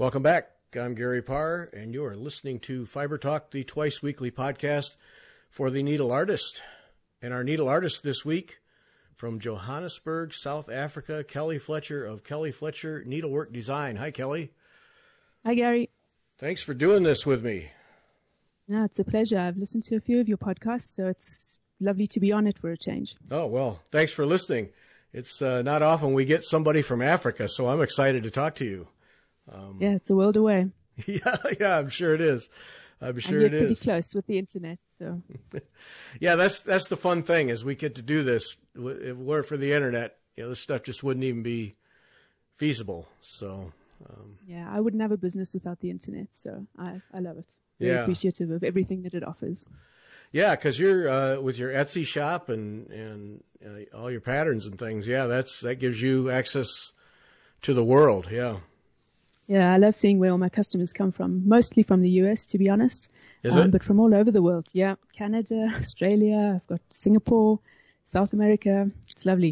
Welcome back. I'm Gary Parr, and you are listening to Fiber Talk, the twice-weekly podcast for the needle artist. And our needle artist this week, from Johannesburg, South Africa, Kelly Fletcher of Kelly Fletcher Needlework Design. Hi, Kelly. Hi, Gary. Thanks for doing this with me. No, it's a pleasure. I've listened to a few of your podcasts, so it's lovely to be on it for a change. Oh, well, thanks for listening. It's not often we get somebody from Africa, so I'm excited to talk to you. Yeah, it's a world away. Yeah, I'm sure it is. I'm sure and it yet pretty is. close with the internet. So, yeah, that's the fun thing is we get to do this. If it weren't for the internet, this stuff just wouldn't even be feasible. So, yeah, I wouldn't have a business without the internet. So I love it. Very appreciative of everything that it offers. Yeah, because you're with your Etsy shop and all your patterns and things. Yeah, that gives you access to the world. Yeah. Yeah, I love seeing where all my customers come from, mostly from the US, to be honest. Is it? But from all over the world. Yeah, Canada, Australia, I've got Singapore, South America. It's lovely.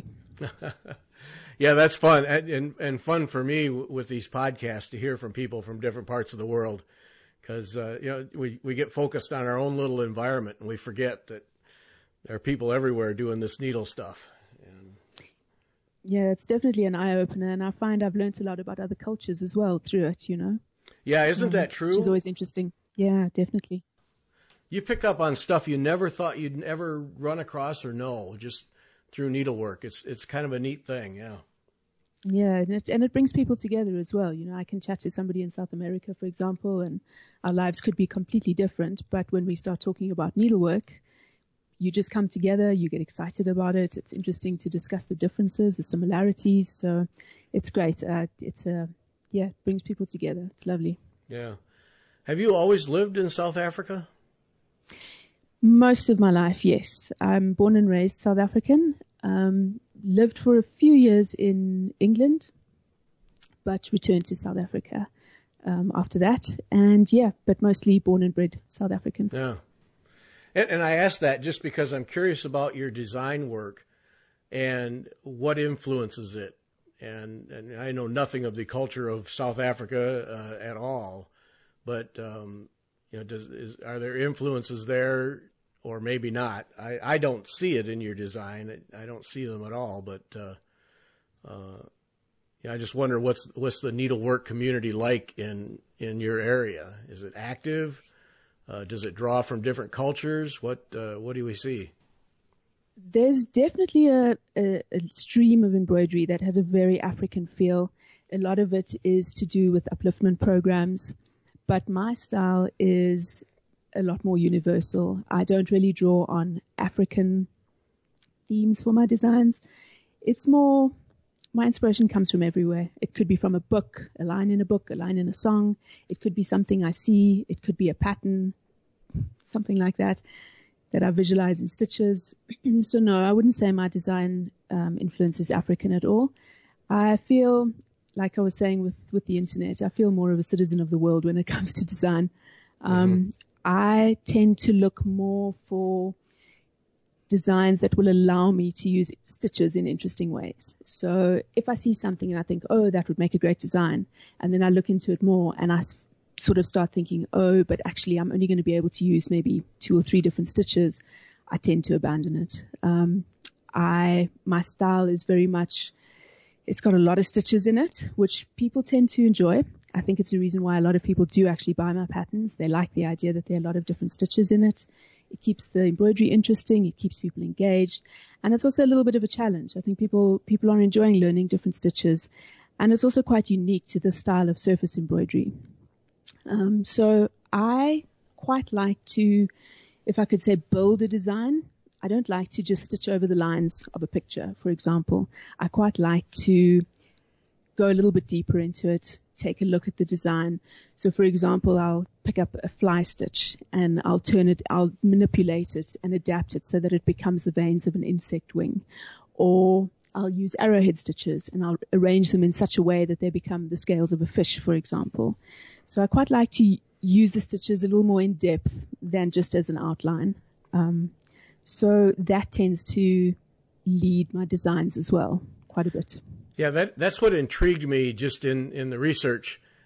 Yeah, that's fun. And fun for me with these podcasts to hear from people from different parts of the world. Because, we get focused on our own little environment and we forget that there are people everywhere doing this needle stuff. Yeah, it's definitely an eye-opener, and I find I've learned a lot about other cultures as well through it, Yeah, isn't that true? Which is always interesting. Yeah, definitely. You pick up on stuff you never thought you'd ever run across or know just through needlework. It's kind of a neat thing, yeah. Yeah, and it brings people together as well. I can chat to somebody in South America, for example, and our lives could be completely different, but when we start talking about needlework, you just come together, you get excited about it. It's interesting to discuss the differences, the similarities. So it's great. It brings people together. It's lovely. Yeah. Have you always lived in South Africa? Most of my life, yes. I'm born and raised South African. Lived for a few years in England, but returned to South Africa after that. And but mostly born and bred South African. Yeah. And I ask that just because I'm curious about your design work and what influences it. And I know nothing of the culture of South Africa at all, but are there influences there, or maybe not? I don't see it in your design. I don't see them at all. But I just wonder what's the needlework community like in your area? Is it active? Does it draw from different cultures? What do we see? There's definitely a stream of embroidery that has a very African feel. A lot of it is to do with upliftment programs, but my style is a lot more universal. I don't really draw on African themes for my designs. It's more, my inspiration comes from everywhere. It could be from a book, a line in a book, a line in a song. It could be something I see. It could be a pattern, something like that I visualize in stitches. So no, I wouldn't say my design influence is African at all. I feel, like I was saying with the internet, I feel more of a citizen of the world when it comes to design. I tend to look more for designs that will allow me to use stitches in interesting ways. So if I see something and I think, oh, that would make a great design, and then I look into it more and I sort of start thinking, oh, but actually I'm only going to be able to use maybe 2 or 3 different stitches, I tend to abandon it. My style is very much, it's got a lot of stitches in it, which people tend to enjoy. I think it's a reason why a lot of people do actually buy my patterns. They like the idea that there are a lot of different stitches in it. It keeps the embroidery interesting. It keeps people engaged. And it's also a little bit of a challenge. I think people are enjoying learning different stitches. And it's also quite unique to this style of surface embroidery. So I quite like to, if I could say, build a design. I don't like to just stitch over the lines of a picture, for example. I quite like to go a little bit deeper into it, take a look at the design. So, for example, I'll pick up a fly stitch and I'll manipulate it and adapt it so that it becomes the veins of an insect wing. Or I'll use arrowhead stitches and I'll arrange them in such a way that they become the scales of a fish, for example. So I quite like to use the stitches a little more in depth than just as an outline. So that tends to lead my designs as well quite a bit. Yeah, that's what intrigued me just in the research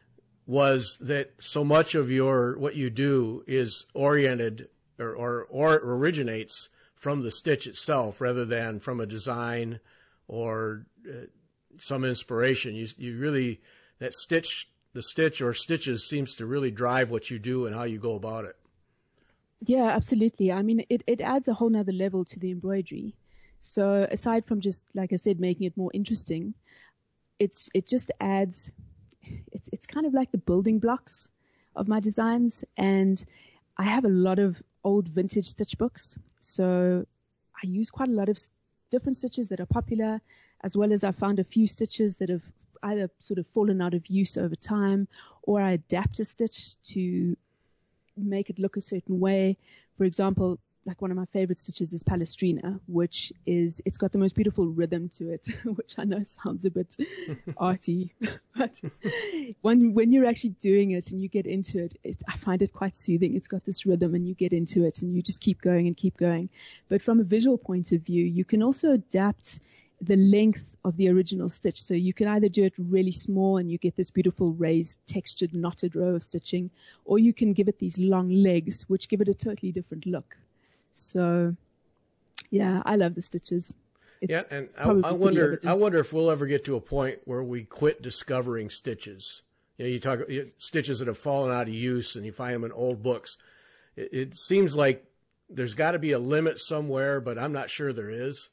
was that so much of what you do is oriented or originates from the stitch itself rather than from a design or some inspiration. You really, the stitch or stitches seems to really drive what you do and how you go about it. Yeah, absolutely. I mean, it adds a whole nother level to the embroidery. So aside from just, like I said, making it more interesting, it just adds, it's kind of like the building blocks of my designs. And I have a lot of old vintage stitch books. So I use quite a lot of different stitches that are popular, as well as I found a few stitches that have either sort of fallen out of use over time, or I adapt a stitch to make it look a certain way. For example, like one of my favorite stitches is Palestrina, it's got the most beautiful rhythm to it, which I know sounds a bit arty, but when you're actually doing it and you get into it, I find it quite soothing. It's got this rhythm and you get into it and you just keep going and keep going. But from a visual point of view, you can also adapt the length of the original stitch. So you can either do it really small and you get this beautiful raised, textured, knotted row of stitching, or you can give it these long legs, which give it a totally different look. So, yeah, I love the stitches. Yeah, and I wonder if we'll ever get to a point where we quit discovering stitches. You talk stitches that have fallen out of use, and you find them in old books. It seems like there's got to be a limit somewhere, but I'm not sure there is.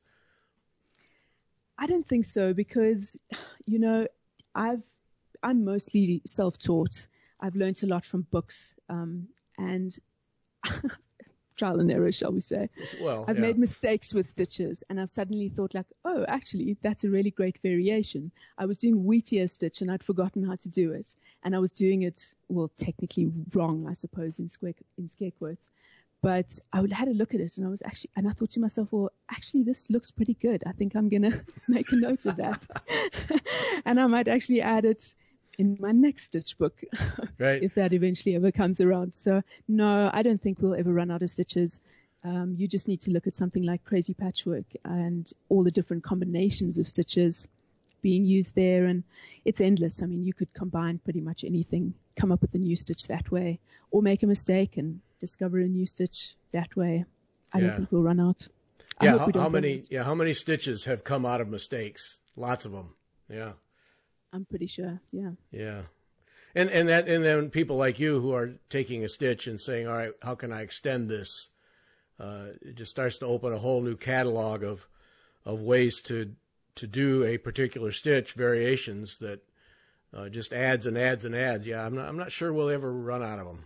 I don't think so because, I'm mostly self-taught. I've learned a lot from books, and trial and error, shall we say. Well, I've made mistakes with stitches, and I've suddenly thought like, oh, actually, that's a really great variation. I was doing wheatier stitch, and I'd forgotten how to do it, and I was doing it, well, technically wrong, I suppose, in scare quotes. But I had a look at it, and I thought to myself, well, actually, this looks pretty good. I think I'm gonna make a note of that, and I might actually add it in my next stitch book, right, if that eventually ever comes around. So no, I don't think we'll ever run out of stitches. You just need to look at something like Crazy Patchwork and all the different combinations of stitches being used there, and it's endless. I mean, you could combine pretty much anything, come up with a new stitch that way, or make a mistake and discover a new stitch that way. I don't think we'll run out. Yeah, how many stitches have come out of mistakes? Lots of them. Yeah. I'm pretty sure. Yeah. Yeah. And then people like you who are taking a stitch and saying, all right, how can I extend this? It just starts to open a whole new catalog of ways to do a particular stitch, variations that just adds and adds and adds. Yeah, I'm not sure we'll ever run out of them.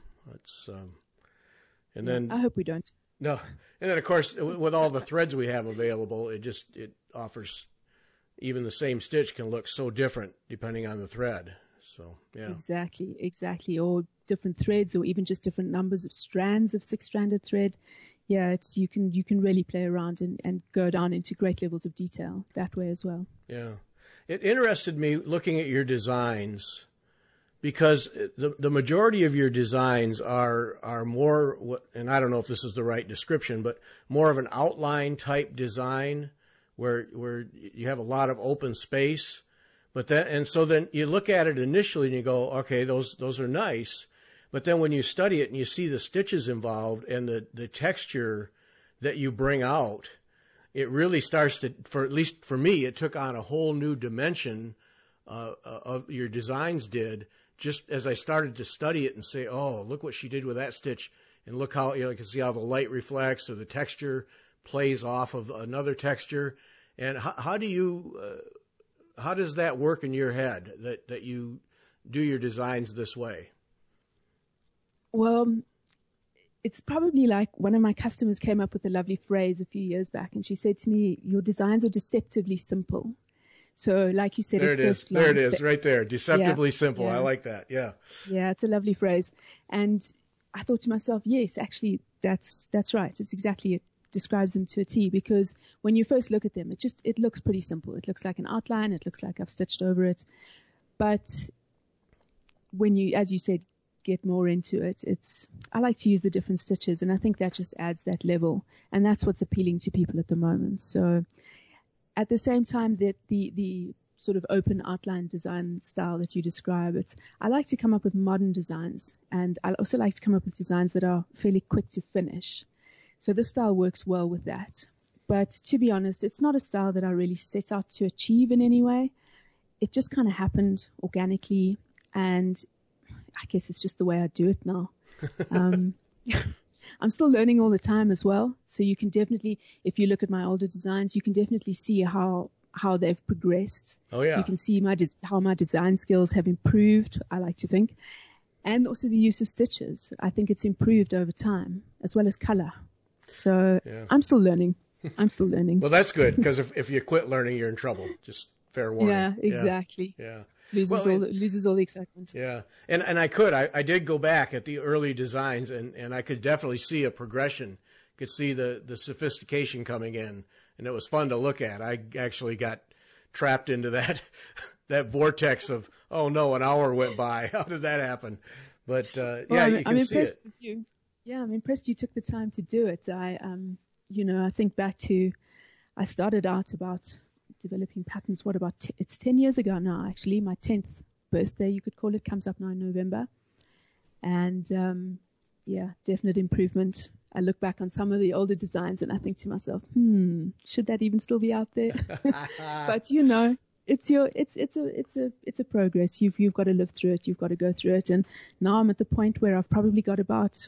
Then I hope we don't. No, and then of course with all the threads we have available, it offers. Even the same stitch can look so different depending on the thread. So, yeah. Exactly. Or different threads, or even just different numbers of strands of 6-stranded thread. Yeah, you can really play around and go down into great levels of detail that way as well. Yeah. It interested me looking at your designs because the majority of your designs are more, and I don't know if this is the right description, but more of an outline type design, where you have a lot of open space, so then you look at it initially and you go, okay, those are nice, but then when you study it and you see the stitches involved and the texture that you bring out, it really starts to, at least for me, it took on a whole new dimension of your designs did, just as I started to study it and say, oh, look what she did with that stitch, and look how you can see how the light reflects or the texture plays off of another texture. And how does that work in your head that you do your designs this way? Well, it's probably like one of my customers came up with a lovely phrase a few years back, and she said to me, your designs are deceptively simple. So like you said, there it is right there. Deceptively simple. Yeah. I like that. Yeah. Yeah. It's a lovely phrase. And I thought to myself, yes, actually that's right. It's exactly it. Describes them to a T, because when you first look at them, it looks pretty simple. It looks like an outline. It looks like I've stitched over it. But when you, as you said, get more into it, I like to use the different stitches, and I think that just adds that level, and that's what's appealing to people at the moment. So at the same time that the sort of open outline design style that you describe. I like to come up with modern designs, and I also like to come up with designs that are fairly quick to finish. So this style works well with that. But to be honest, it's not a style that I really set out to achieve in any way. It just kind of happened organically, and I guess it's just the way I do it now. I'm still learning all the time as well. So you can definitely, if you look at my older designs, you can definitely see how they've progressed. Oh, yeah. You can see how my design skills have improved, I like to think. And also the use of stitches. I think it's improved over time, as well as color. So yeah. I'm still learning. Well, that's good, because if you quit learning, you're in trouble. Just fair warning. Yeah, exactly. Yeah. Loses all the excitement. Yeah. And I did go back at the early designs, and I could definitely see a progression, could see the sophistication coming in, and it was fun to look at. I actually got trapped into that vortex of, oh no, an hour went by. How did that happen? But you can see it. I'm impressed you took the time to do it. I think back to, I started out about developing patterns. It's 10 years ago now, actually. My 10th birthday, you could call it, comes up now in November. And definite improvement. I look back on some of the older designs and I think to myself, should that even still be out there? But it's a progress. You've got to live through it. You've got to go through it. And now I'm at the point where I've probably got about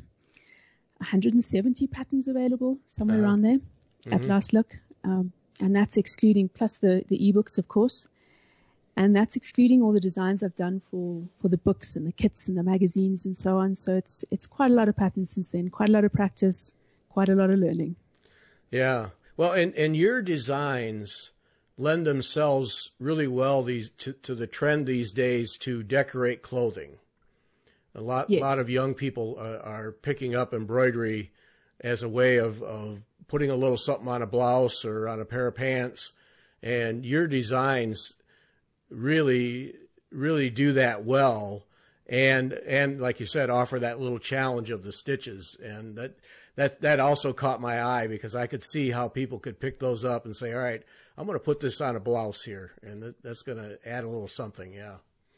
170 patterns available, somewhere around there at last look. And that's excluding, plus the ebooks, of course. And that's excluding all the designs I've done for the books and the kits and the magazines and so on. So it's quite a lot of patterns since then, quite a lot of practice, quite a lot of learning. Yeah. Well, and your designs lend themselves really well to the trend these days to decorate clothing. A lot of young people are picking up embroidery as a way of putting a little something on a blouse or on a pair of pants, and your designs really, really do that well. And like you said, offer that little challenge of the stitches. And that also caught my eye, because I could see how people could pick those up and say, all right, I'm going to put this on a blouse here, and that's going to add a little something. Yeah.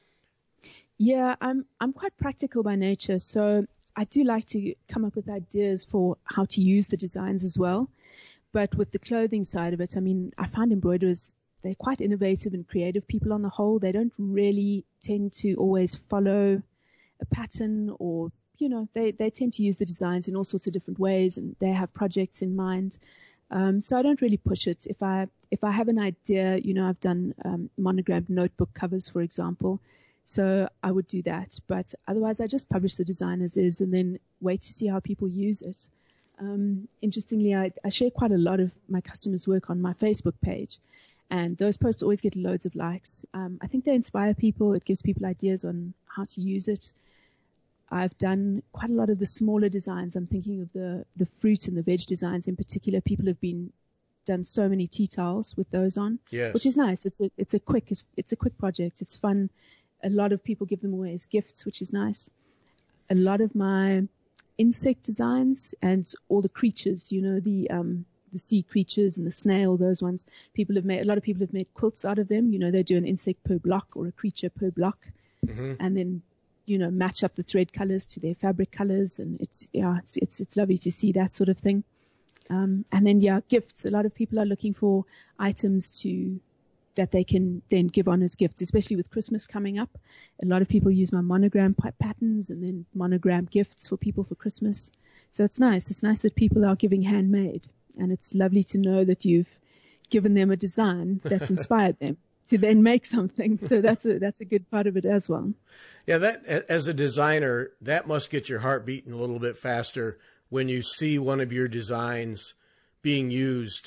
Yeah, I'm quite practical by nature, so I do like to come up with ideas for how to use the designs as well. But with the clothing side of it, I mean, I find embroiderers, they're quite innovative and creative people on the whole. They don't really tend to always follow a pattern, or, they tend to use the designs in all sorts of different ways, and they have projects in mind. So I don't really push it. If I have an idea, I've done monogrammed notebook covers, for example. So I would do that. But otherwise, I just publish the design as is and then wait to see how people use it. Interestingly, I share quite a lot of my customers' work on my Facebook page. And those posts always get loads of likes. I think they inspire people. It gives people ideas on how to use it. I've done quite a lot of the smaller designs. I'm thinking of the fruit and the veg designs in particular. People have done so many tea towels with those on, which is nice. It's a quick project. It's fun. A lot of people give them away as gifts, which is nice. A lot of my insect designs and all the creatures, the sea creatures and the snail, those ones, a lot of people have made quilts out of them. They do an insect per block or a creature per block, and then, match up the thread colors to their fabric colors. And it's lovely to see that sort of thing. And then, gifts. A lot of people are looking for items that they can then give on as gifts, especially with Christmas coming up. A lot of people use my monogram patterns and then monogram gifts for people for Christmas. So it's nice. It's nice that people are giving handmade, and it's lovely to know that you've given them a design that's inspired them to then make something. So that's a good part of it as well. Yeah, that, as a designer, that must get your heart beating a little bit faster when you see one of your designs being used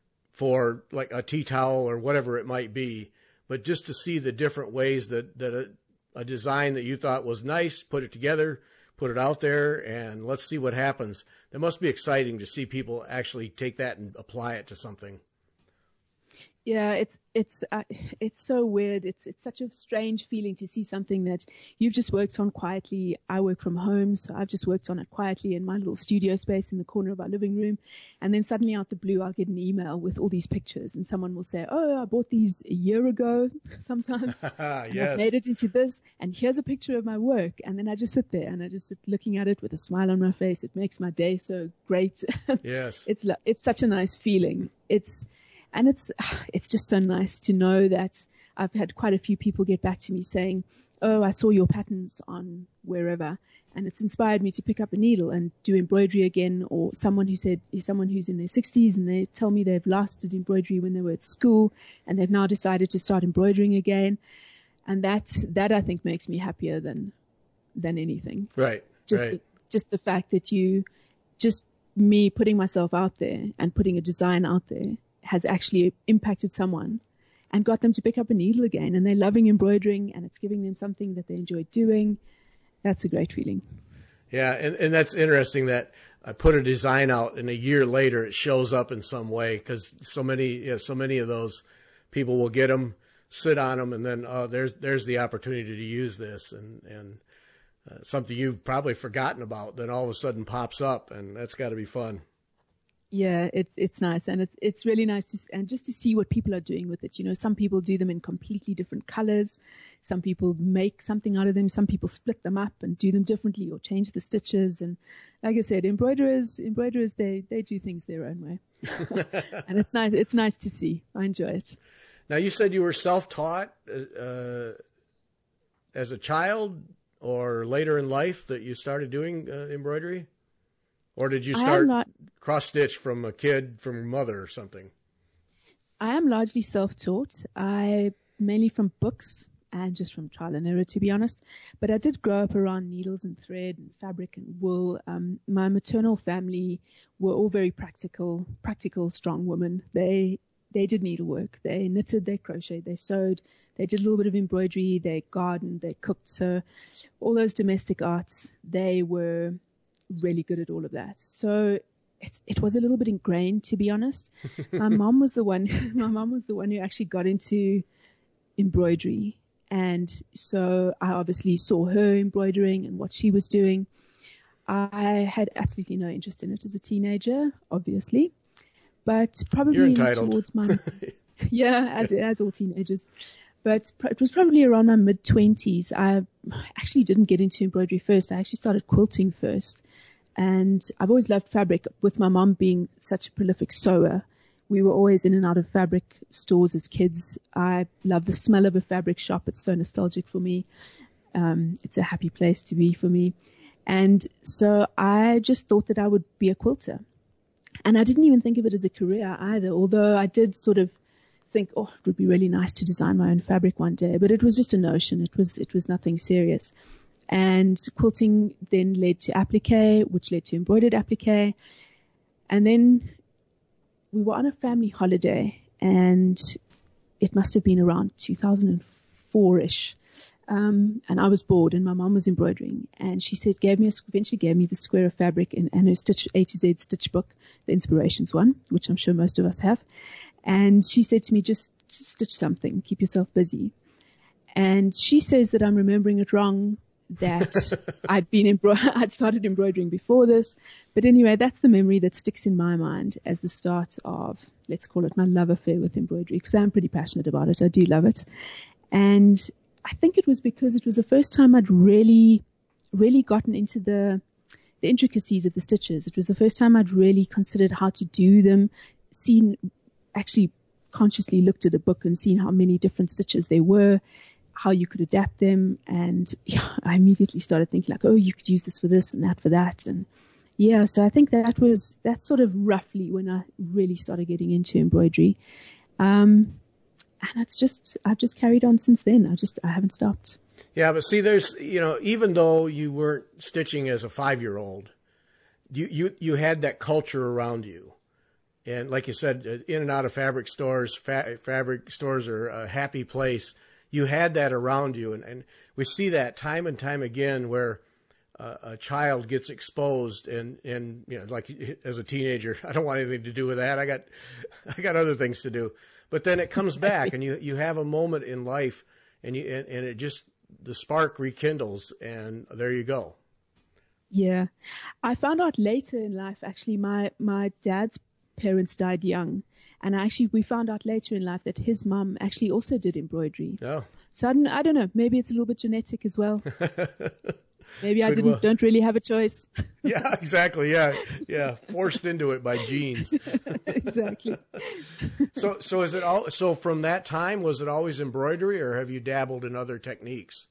for like a tea towel or whatever it might be. But just to see the different ways that a design that you thought was nice, put it together, put it out there, and let's see what happens. That must be exciting to see people actually take that and apply it to something. Yeah, it's so weird. It's such a strange feeling to see something that you've just worked on quietly. I work from home, so I've just worked on it quietly in my little studio space in the corner of our living room. And then suddenly out the blue, I'll get an email with all these pictures, and someone will say, "Oh, I bought these a year ago," sometimes. And I've Yes. made it into this, and here's a picture of my work. And then I just sit there and I just sit looking at it with a smile on my face. It makes my day so great. Yes. It's such a nice feeling. And it's just so nice to know that I've had quite a few people get back to me saying, "Oh, I saw your patterns on wherever, and it's inspired me to pick up a needle and do embroidery again." Or someone who's in their 60s and they tell me they've last did embroidery when they were at school and they've now decided to start embroidering again. And that I think makes me happier than anything. Right. Right. Just the fact that just me putting myself out there and putting a design out there has actually impacted someone and got them to pick up a needle again, and they're loving embroidering and it's giving them something that they enjoy doing. That's a great feeling. Yeah. And that's interesting that I put a design out and a year later it shows up in some way, because so many of those people will get them, sit on them, and then there's the opportunity to use this, and something you've probably forgotten about then all of a sudden pops up, and that's got to be fun. Yeah, it's nice, and it's really nice just to see what people are doing with it. You know, some people do them in completely different colors. Some people make something out of them. Some people split them up and do them differently or change the stitches. And like I said, embroiderers, they do things their own way, and it's nice. It's nice to see. I enjoy it. Now, you said you were self-taught as a child or later in life that you started doing embroidery? Or did you start cross-stitch from a kid, from your mother or something? I am largely self-taught. Mainly from books and just from trial and error, to be honest. But I did grow up around needles and thread and fabric and wool. My maternal family were all very practical, strong women. They did needlework. They knitted, they crocheted, they sewed, they did a little bit of embroidery, they gardened, they cooked. So all those domestic arts, they were really good at all of that. So it was a little bit ingrained, to be honest. My mom was the one who actually got into embroidery. And so I obviously saw her embroidering and what she was doing. I had absolutely no interest in it as a teenager, obviously, but probably towards my, as all teenagers. But it was probably around my mid-20s. I actually didn't get into embroidery first. I actually started quilting first. And I've always loved fabric. With my mom being such a prolific sewer, we were always in and out of fabric stores as kids. I love the smell of a fabric shop. It's so nostalgic for me. It's a happy place to be for me. And so I just thought that I would be a quilter. And I didn't even think of it as a career either, although I did sort of think, oh, it would be really nice to design my own fabric one day, but it was just a notion. It was nothing serious. And quilting then led to applique, which led to embroidered applique. And then we were on a family holiday, and it must have been around 2004-ish. And I was bored, and my mom was embroidering, and she said, eventually gave me the square of fabric and her A to Z stitch book, the Inspirations one, which I'm sure most of us have. And she said to me, just stitch something, keep yourself busy. And she says that I'm remembering it wrong, that I'd started embroidering before this. But anyway, that's the memory that sticks in my mind as the start of, let's call it my love affair with embroidery, because I'm pretty passionate about it. I do love it. And I think it was because it was the first time I'd really, really gotten into the intricacies of the stitches. It was the first time I'd really considered how to do them, actually consciously looked at a book and seen how many different stitches there were, how you could adapt them. And I immediately started thinking like, oh, you could use this for this and that for that. And so I think that's sort of roughly when I really started getting into embroidery. And I've just carried on since then. I haven't stopped. Yeah, but see, there's, even though you weren't stitching as a 5-year-old, you had that culture around you. And like you said, in and out of fabric stores, fabric stores are a happy place. You had that around you. And we see that time and time again where a child gets exposed and like as a teenager, I don't want anything to do with that. I got other things to do. But then it comes back, and you have a moment in life, and it just, the spark rekindles, and there you go. Yeah. I found out later in life, actually, my dad's parents died young. And we found out later in life that his mum actually also did embroidery. Oh. So I don't know, maybe it's a little bit genetic as well. Maybe I don't really have a choice. Yeah, exactly. Yeah. Forced into it by genes. Exactly. So is it so from that time, was it always embroidery, or have you dabbled in other techniques?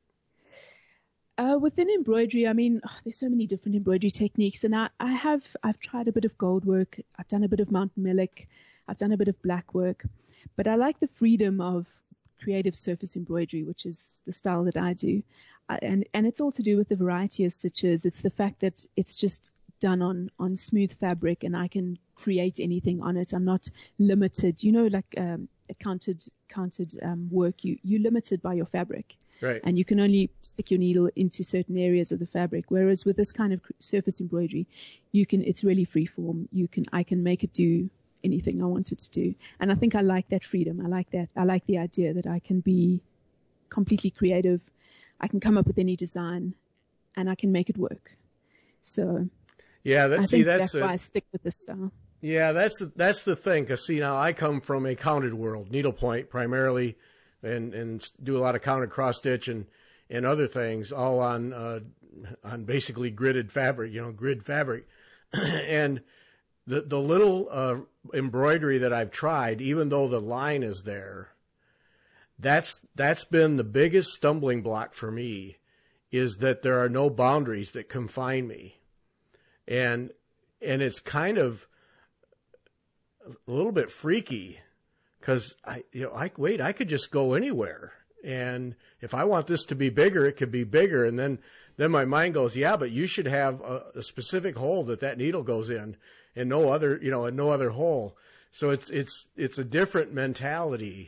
Within embroidery, I mean, there's so many different embroidery techniques, and I've tried a bit of gold work. I've done a bit of Mount Millick. I've done a bit of black work, but I like the freedom of creative surface embroidery, which is the style that I do. And it's all to do with the variety of stitches. It's the fact that it's just done on smooth fabric, and I can create anything on it. I'm not limited. Like a counted work, you're limited by your fabric. Right. And you can only stick your needle into certain areas of the fabric. Whereas with this kind of surface embroidery, it's really free form. I can make it do anything I want it to do. And I think I like that freedom. I like that. I like the idea that I can be completely creative. I can come up with any design and I can make it work. So yeah, that's why I stick with this style. Yeah, that's the thing. 'Cause now I come from a counted world, needlepoint primarily, and do a lot of counted cross stitch and other things, all on basically gridded fabric, grid fabric. And the little embroidery that I've tried, even though the line is there, that's been the biggest stumbling block for me, is that there are no boundaries that confine me. And it's kind of a little bit freaky, because I could just go anywhere, and if I want this to be bigger, it could be bigger, and then my mind goes, yeah, but you should have a specific hole that needle goes in, and no other, and no other hole. So it's a different mentality,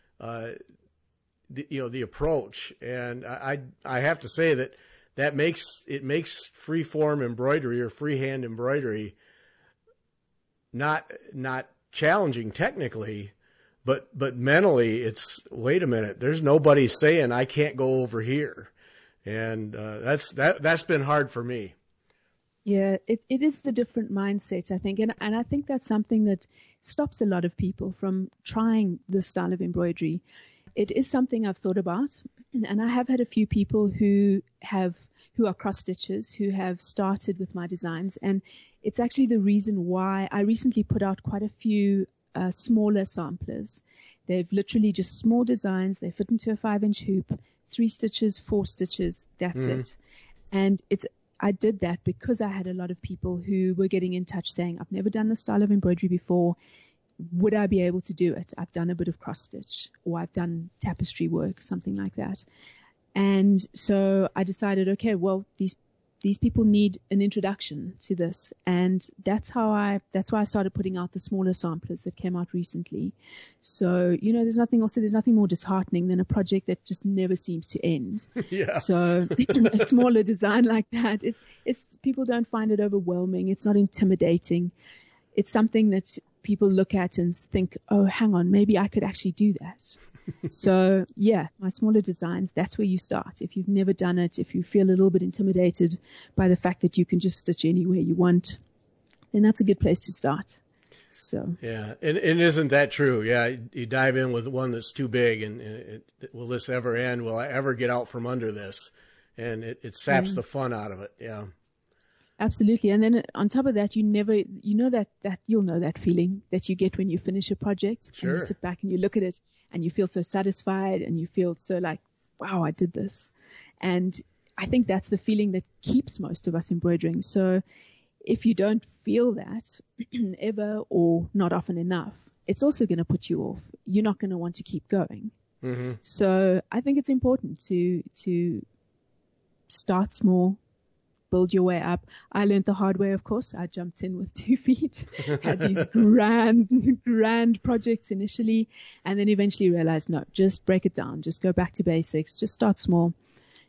the approach, and I have to say that makes free form embroidery or freehand embroidery not challenging technically, but mentally it's, wait a minute, there's nobody saying I can't go over here, and that's been hard for me. Yeah, it is the different mindset, I think, and I think that's something that stops a lot of people from trying this style of embroidery. It is something I've thought about, and I have had a few people who are cross stitchers who have started with my designs, and it's actually the reason why I recently put out quite a few smaller samplers. They've literally just small designs. They fit into a 5-inch hoop, 3 stitches, 4 stitches. That's it. And I did that because I had a lot of people who were getting in touch saying, I've never done this style of embroidery before. Would I be able to do it? I've done a bit of cross stitch, or I've done tapestry work, something like that. And so I decided, okay, well, these people need an introduction to this. And that's why I started putting out the smaller samplers that came out recently. So, there's nothing more disheartening than a project that just never seems to end. Yeah. So a smaller design like that, it's people don't find it overwhelming. It's not intimidating. It's something that people look at and think, oh, hang on, maybe I could actually do that. So yeah, my smaller designs, that's where you start. If you've never done it, if you feel a little bit intimidated by the fact that you can just stitch anywhere you want, then that's a good place to start. So yeah, and isn't that true? Yeah, you dive in with one that's too big, and will this ever end? Will I ever get out from under this? And it saps the fun out of it. Yeah. Absolutely. And then on top of that, you'll know that feeling that you get when you finish a project. Sure. And you sit back and you look at it and you feel so satisfied and you feel so like, wow, I did this. And I think that's the feeling that keeps most of us embroidering. So if you don't feel that ever or not often enough, it's also going to put you off. You're not going to want to keep going. Mm-hmm. So I think it's important to start small, build your way up. I learned the hard way, of course. I jumped in with 2 feet, had these grand projects initially, and then eventually realized, no, just break it down. Just go back to basics. Just start small.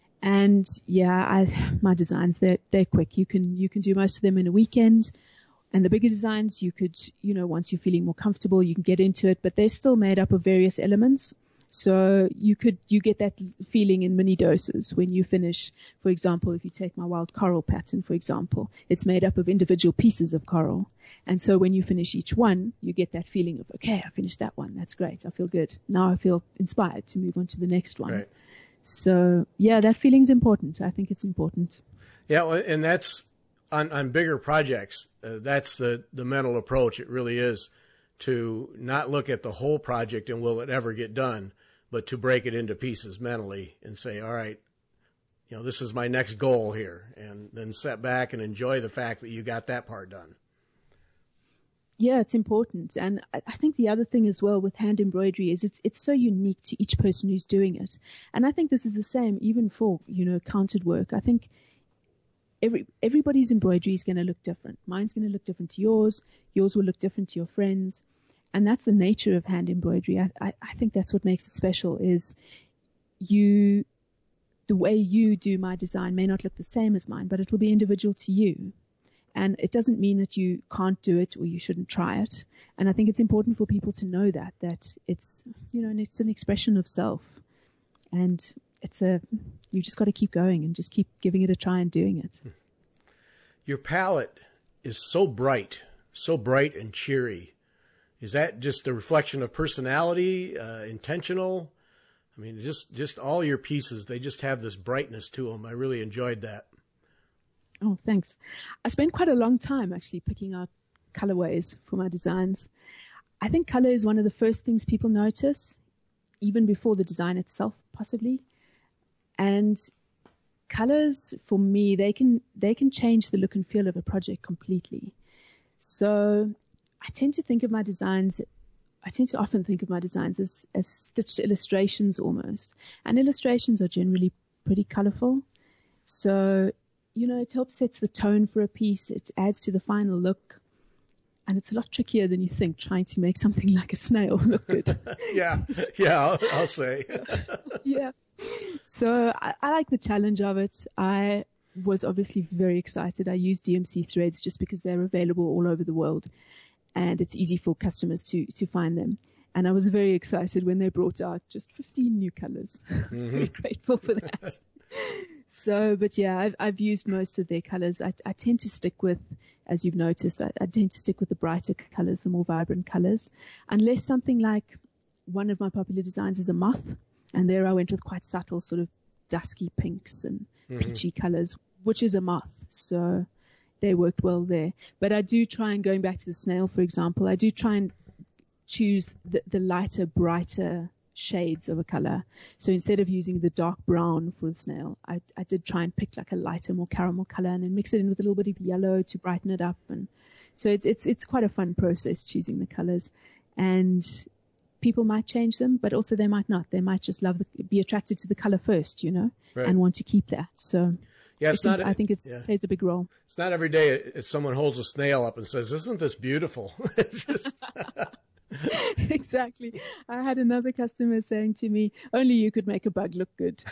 And yeah, my designs, they're quick. You can do most of them in a weekend, And the bigger designs, you could, once you're feeling more comfortable, you can get into it, but they're still made up of various elements. So you get that feeling in mini doses when you finish. For example, if you take my wild coral pattern, for example, it's made up of individual pieces of coral. And so when you finish each one, you get that feeling of, okay, I finished that one. That's great. I feel good. Now I feel inspired to move on to the next one. Right. So yeah, that feeling's important. I think it's important. Yeah. And that's on bigger projects. That's the mental approach. It really is to not look at the whole project and will it ever get done, but to break it into pieces mentally and say, all right, this is my next goal here, and then sit back and enjoy the fact that you got that part done. Yeah, it's important. And I think the other thing as well with hand embroidery is it's so unique to each person who's doing it. And I think this is the same even for, counted work. I think everybody's embroidery is going to look different. Mine's going to look different to yours. Yours will look different to your friends. And that's the nature of hand embroidery. I think that's what makes it special is the way you do my design may not look the same as mine, but it will be individual to you. And it doesn't mean that you can't do it or you shouldn't try it. And I think it's important for people to know that it's, and it's an expression of self. And you just got to keep going and just keep giving it a try and doing it. Your palette is so bright and cheery. Is that just a reflection of personality, intentional? I mean, just all your pieces, they just have this brightness to them. I really enjoyed that. Oh, thanks. I spent quite a long time actually picking out colorways for my designs. I think color is one of the first things people notice, even before the design itself, possibly. And colors, for me, they can change the look and feel of a project completely. So I tend to often think of my designs as stitched illustrations almost. And illustrations are generally pretty colorful. So, it helps set the tone for a piece. It adds to the final look. And it's a lot trickier than you think, trying to make something like a snail look good. Yeah, I'll say. Yeah. So I like the challenge of it. I was obviously very excited. I use DMC threads just because they're available all over the world. And it's easy for customers to find them. And I was very excited when they brought out just 15 new colors. I was very grateful for that. So, but yeah, I've used most of their colors. I tend to stick with, as you've noticed, I tend to stick with the brighter colors, the more vibrant colors, unless something like one of my popular designs is a moth. And there I went with quite subtle sort of dusky pinks and peachy colors, which is a moth. So they worked well there. But I do try and, going back to the snail, for example, I do try and choose the lighter, brighter shades of a color. So instead of using the dark brown for the snail, I did try and pick like a lighter, more caramel color and then mix it in with a little bit of yellow to brighten it up. And so it's quite a fun process choosing the colors. And people might change them, but also they might not. They might just be attracted to the color first, right, and want to keep that. So yeah, I think it plays a big role. It's not every day if someone holds a snail up and says, "Isn't this beautiful?" It's just Exactly. I had another customer saying to me, "Only you could make a bug look good."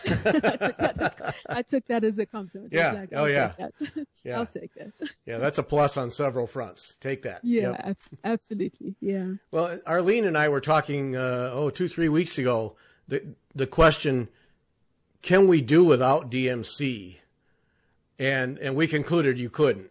I took that as a compliment. Yeah. Like, Oh, yeah. Yeah. I'll take that. Yeah, that's a plus on several fronts. Take that. Yeah, Yep. absolutely. Yeah. Well, Arlene and I were talking 2-3 weeks ago. The question, can we do without DMC? And we concluded you couldn't.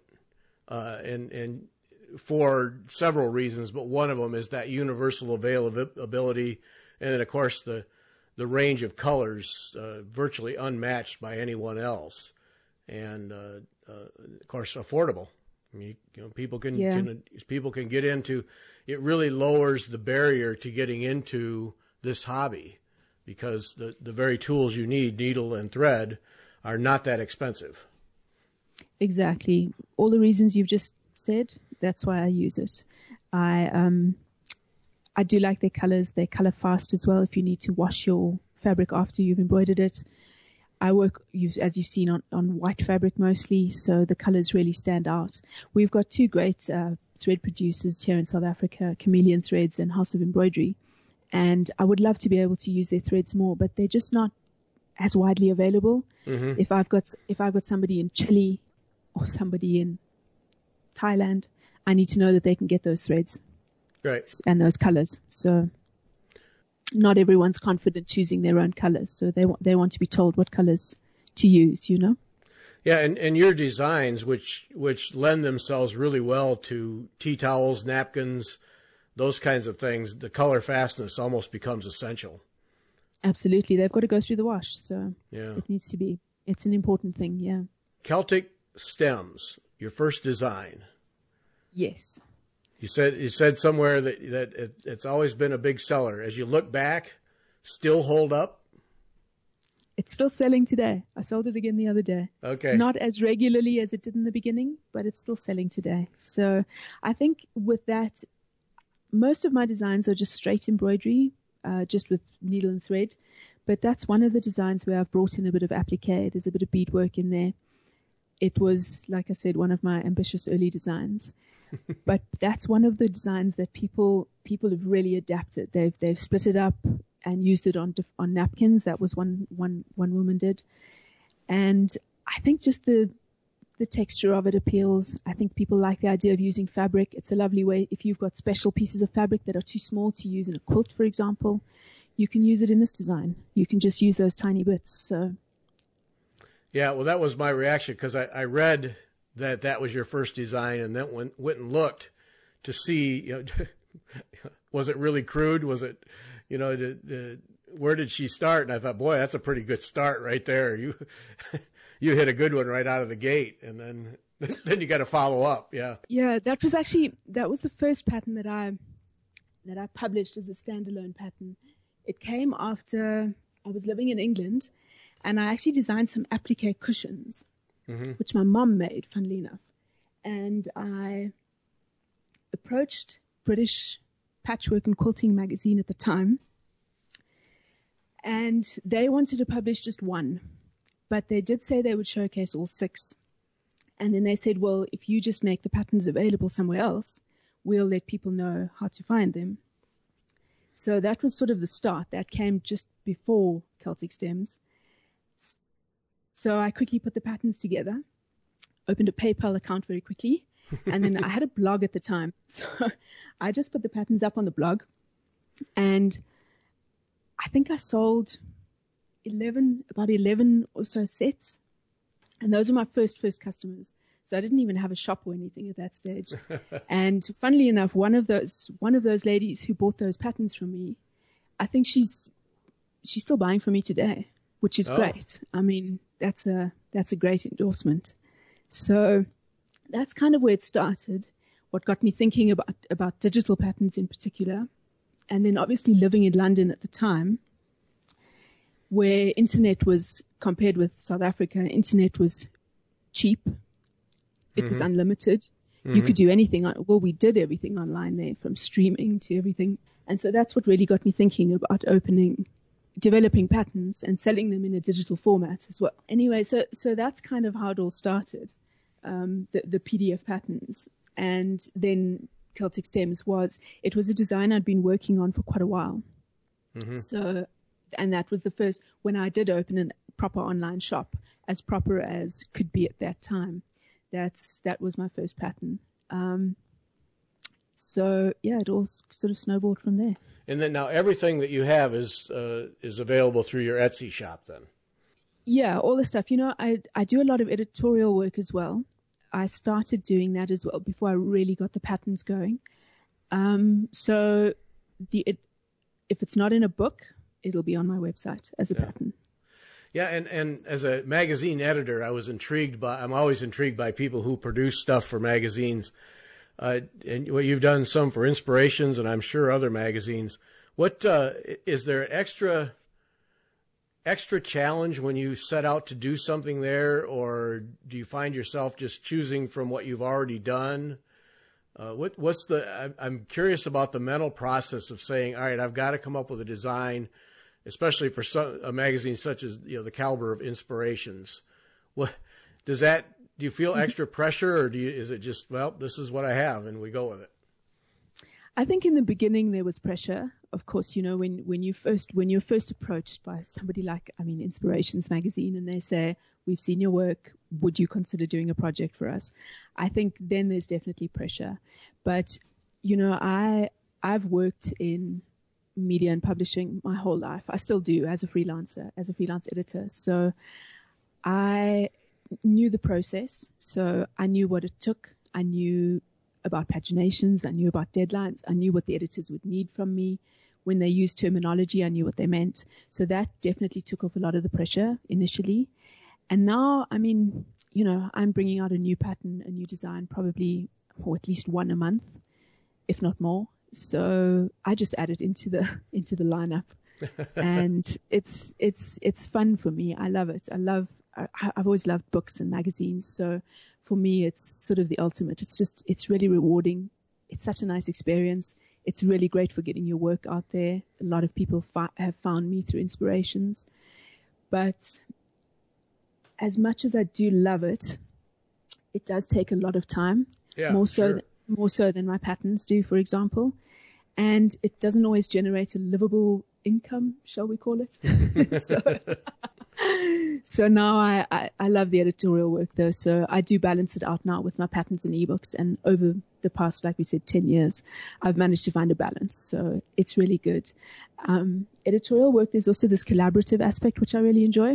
And for several reasons, but one of them is that universal availability, and then of course the range of colors, virtually unmatched by anyone else, and of course affordable. I mean, people can get into it. Really lowers the barrier to getting into this hobby because the very tools you need, needle and thread, are not that expensive. Exactly. All the reasons you've just said, that's why I use it. I do like their colors. They color fast as well if you need to wash your fabric after you've embroidered it. I work, as you've seen, on white fabric mostly, so the colors really stand out. We've got two great thread producers here in South Africa, Chameleon Threads and House of Embroidery, and I would love to be able to use their threads more, but they're just not as widely available. Mm-hmm. If I've got somebody in Chile or somebody in Thailand, I need to know that they can get those threads Right. and those colors. So not everyone's confident choosing their own colors. So they want to be told what colors to use, you know? Yeah, and your designs, which lend themselves really well to tea towels, napkins, those kinds of things, the color fastness almost becomes essential. Absolutely. They've got to go through the wash. So Yeah. it needs to be. It's an important thing, yeah. Celtic stems, your first design. Yes. You said somewhere that it's always been a big seller. As you look back, still hold up? It's still selling today. I sold it again the other day. Okay. Not as regularly as it did in the beginning, but it's still selling today. So I think with that, most of my designs are just straight embroidery, just with needle and thread. But that's one of the designs where I've brought in a bit of applique. There's a bit of beadwork in there. It was, like I said, one of my ambitious early designs. But that's one of the designs that people have really adapted. They've split it up and used it on napkins. That was one woman did. And I think just the texture of it appeals. I think people like the idea of using fabric. It's a lovely way. If you've got special pieces of fabric that are too small to use in a quilt, for example, you can use it in this design. You can just use those tiny bits. So. Yeah, well, that was my reaction because I read that was your first design, and then went and looked to see, was it really crude? Was it, where did she start? And I thought, boy, that's a pretty good start right there. You hit a good one right out of the gate, and then you got to follow up. Yeah. Yeah, that was the first pattern that I published as a standalone pattern. It came after I was living in England, and I actually designed some applique cushions, which my mum made, funnily enough. And I approached British Patchwork and Quilting magazine at the time, and they wanted to publish just one, but they did say they would showcase all 6. And then they said, well, if you just make the patterns available somewhere else, we'll let people know how to find them. So that was sort of the start. That came just before Celtic Stems. So I quickly put the patterns together, opened a PayPal account very quickly, and then I had a blog at the time. So I just put the patterns up on the blog, and I think I sold about 11 or so sets, and those are my first customers. So I didn't even have a shop or anything at that stage. And funnily enough, one of those ladies who bought those patterns from me, I think she's still buying from me today, which is great. I mean, that's a great endorsement. So that's kind of where it started, what got me thinking about digital patterns in particular. And then obviously living in London at the time, where internet was, compared with South Africa, internet was cheap. It was unlimited. You could do anything. We did everything online there, from streaming to everything. And so that's what really got me thinking about developing patterns and selling them in a digital format as well. Anyway, so that's kind of how it all started, the PDF patterns. And then Celtic Stems was a design I'd been working on for quite a while. So, and that was the first, when I did open a proper online shop, as proper as could be at that time. That was my first pattern. So yeah, it all sort of snowballed from there. And then now everything that you have is available through your Etsy shop then? Yeah, all the stuff. I do a lot of editorial work as well. I started doing that as well before I really got the patterns going. So if it's not in a book, it'll be on my website as a pattern. Yeah, and as a magazine editor, I'm always intrigued by people who produce stuff for magazines. And you've done some for Inspirations, and I'm sure other magazines. What is there extra challenge when you set out to do something there, or do you find yourself just choosing from what you've already done? I'm curious about the mental process of saying, all right, I've got to come up with a design, especially for a magazine such as the caliber of Inspirations. What do you feel extra pressure, or is it just, well, this is what I have and we go with it? I think in the beginning there was pressure. Of course, when you're first approached by somebody like, Inspirations Magazine, and they say, "We've seen your work. Would you consider doing a project for us?" I think then there's definitely pressure. But, I've worked in media and publishing my whole life. I still do as a freelancer, as a freelance editor. So I knew the process. So I knew what it took. I knew about paginations. I knew about deadlines. I knew what the editors would need from me. When they used terminology, I knew what they meant. So that definitely took off a lot of the pressure initially. And now, I'm bringing out a new pattern, a new design, probably, or at least one a month, if not more. So I just add it into the lineup, and it's fun for me. I love it. I've always loved books and magazines. So for me, it's sort of the ultimate. It's really rewarding. It's such a nice experience. It's really great for getting your work out there. A lot of people have found me through Inspirations. But as much as I do love it, it does take a lot of time. Yeah, more so than my patterns do, for example. And it doesn't always generate a livable income, shall we call it? So now I love the editorial work though. So I do balance it out now with my patterns and ebooks. And over the past, like we said, 10 years, I've managed to find a balance. So it's really good. Editorial work, there's also this collaborative aspect, which I really enjoy.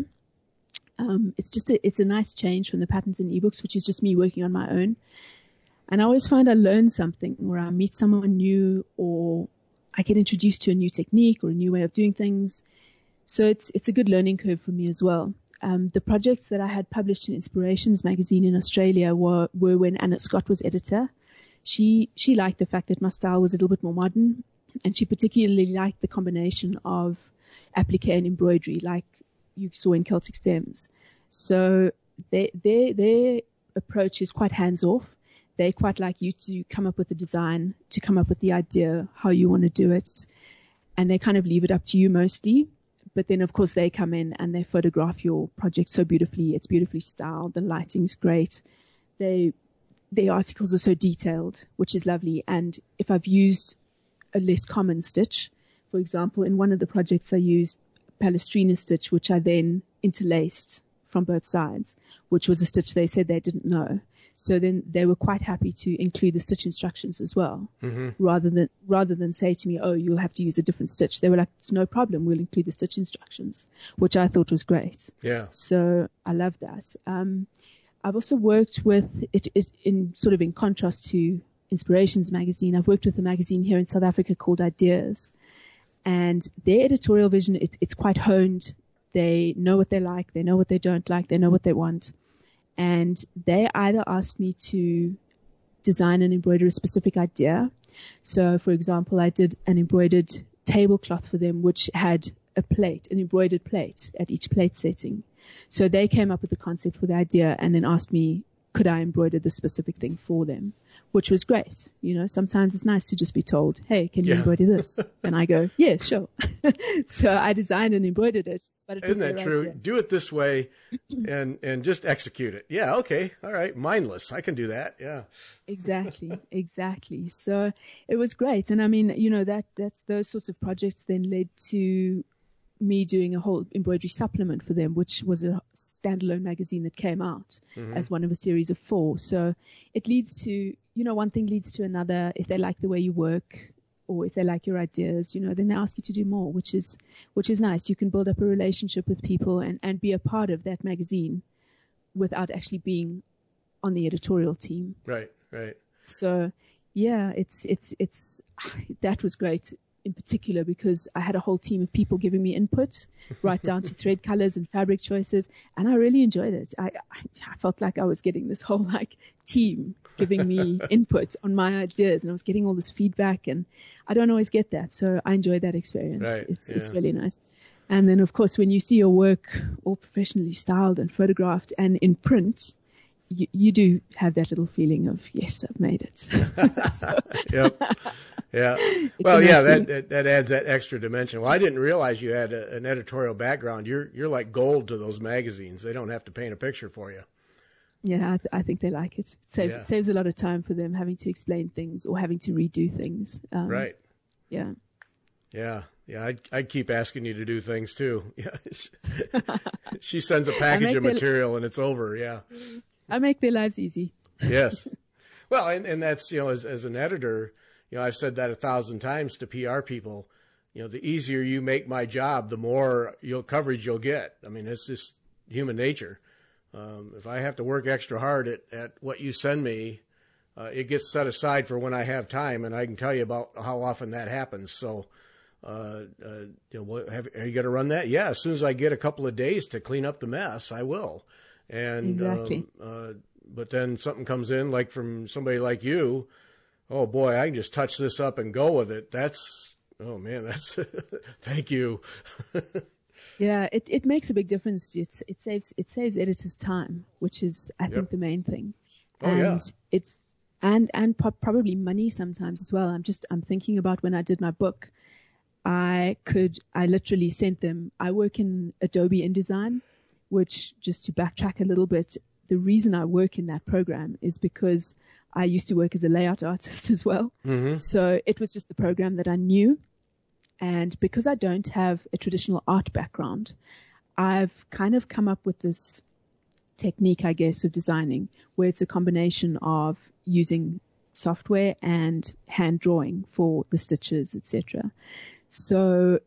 It's a nice change from the patterns and ebooks, which is just me working on my own. And I always find I learn something, or I meet someone new, or I get introduced to a new technique or a new way of doing things. So it's a good learning curve for me as well. The projects that I had published in Inspirations Magazine in Australia were when Anna Scott was editor. She liked the fact that my style was a little bit more modern, and she particularly liked the combination of applique and embroidery, like you saw in Celtic Stems. So their approach is quite hands-off. They quite like you to come up with the design, to come up with the idea, how you want to do it. And they kind of leave it up to you mostly. But then, of course, they come in and they photograph your project so beautifully. It's beautifully styled. The lighting's great. The articles are so detailed, which is lovely. And if I've used a less common stitch, for example, in one of the projects I used Palestrina stitch, which I then interlaced from both sides, which was a stitch they said they didn't know. So then they were quite happy to include the stitch instructions as well, rather than say to me, "Oh, you'll have to use a different stitch." They were like, "It's no problem. We'll include the stitch instructions," which I thought was great. Yeah. So I love that. I've also worked with it in contrast to Inspirations Magazine. I've worked with a magazine here in South Africa called Ideas, and their editorial vision, it's quite honed. They know what they like. They know what they don't like. They know what they want. And they either asked me to design and embroider a specific idea. So, for example, I did an embroidered tablecloth for them, which had an embroidered plate at each plate setting. So they came up with the concept for the idea and then asked me, could I embroider the specific thing for them, which was great. Sometimes it's nice to just be told, "Hey, can you embroider this?" And I go, "Yeah, sure." So I designed and embroidered it. But isn't that true? Do it this way and just execute it. Yeah. Okay. All right. Mindless. I can do that. Yeah. Exactly. So it was great. And that's those sorts of projects then led to me doing a whole embroidery supplement for them, which was a standalone magazine that came out as one of a series of 4. So it leads to, one thing leads to another. If they like the way you work, or if they like your ideas, then they ask you to do more, which is nice. You can build up a relationship with people and be a part of that magazine without actually being on the editorial team. Right. So yeah, it's that was great. In particular, because I had a whole team of people giving me input, right down to thread colors and fabric choices, and I really enjoyed it. I felt like I was getting this whole team giving me input on my ideas, and I was getting all this feedback, and I don't always get that, so I enjoyed that experience. Right. It's really nice. And then, of course, when you see your work all professionally styled and photographed and in print, you do have that little feeling of, yes, I've made it. Yep. Yeah. Well, yeah, that adds that extra dimension. Well, I didn't realize you had an editorial background. You're like gold to those magazines. They don't have to paint a picture for you. Yeah, I think they like it. It saves a lot of time for them having to explain things or having to redo things. Right. Yeah. Yeah. Yeah. I'd keep asking you to do things too. Yeah. She sends a package of material and it's over. Yeah. I make their lives easy. Yes. Well, and that's, as an editor, I've said that 1,000 times to PR people, the easier you make my job, the more coverage you'll get. I mean, it's just human nature. If I have to work extra hard at what you send me, it gets set aside for when I have time, and I can tell you about how often that happens. So, are you going to run that? Yeah, as soon as I get a couple of days to clean up the mess, I will. And exactly. But then something comes in, like from somebody like you. Oh boy, I can just touch this up and go with it. Oh man, that's thank you. Yeah, it makes a big difference. It saves editors time, which is I think the main thing. Oh yeah. It's probably money sometimes as well. I'm thinking about when I did my book. I literally sent them. I work in Adobe InDesign, which, just to backtrack a little bit, the reason I work in that program is because I used to work as a layout artist as well. Mm-hmm. So it was just the program that I knew. And because I don't have a traditional art background, I've kind of come up with this technique, I guess, of designing where it's a combination of using software and hand drawing for the stitches, etc. So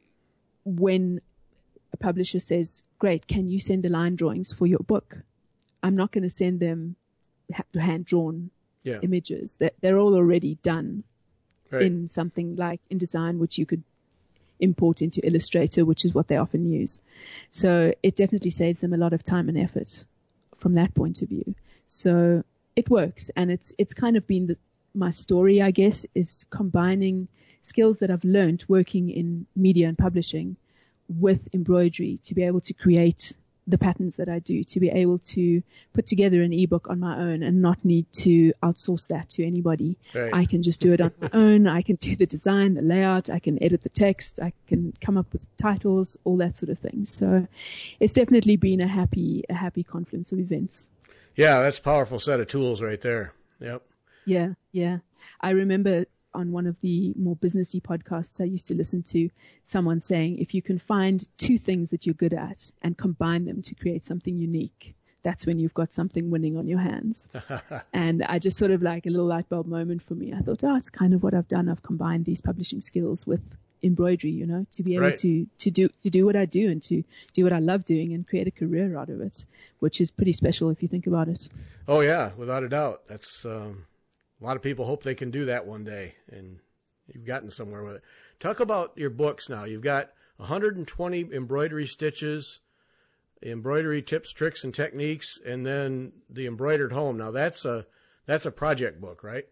when a publisher says, great, can you send the line drawings for your book? I'm not going to send them hand-drawn images. They're all already done. Right. In something like InDesign, which you could import into Illustrator, which is what they often use. So it definitely saves them a lot of time and effort from that point of view. So it works, and it's kind of been my story, I guess, is combining skills that I've learned working in media and publishing with embroidery to be able to create the patterns that I do, to be able to put together an ebook on my own and not need to outsource that to anybody. Right. I can just do it on my own. I can do the design, the layout. I can edit the text. I can come up with titles, all that sort of thing. So it's definitely been a happy confluence of events. Yeah, that's a powerful set of tools right there. Yep. Yeah. I remember on one of the more businessy podcasts I used to listen to, someone saying, if you can find two things that you're good at and combine them to create something unique, that's when you've got something winning on your hands. And I just sort of like a little light bulb moment for me. I thought, it's kind of what I've done. I've combined these publishing skills with embroidery, to be able right. to do what I do and to do what I love doing and create a career out of it, which is pretty special if you think about it. Oh yeah, without a doubt. That's, a lot of people hope they can do that one day, and you've gotten somewhere with it. Talk about your books now. You've got 120 embroidery stitches, embroidery tips, tricks, and techniques, and then the Embroidered Home. Now that's a project book, right?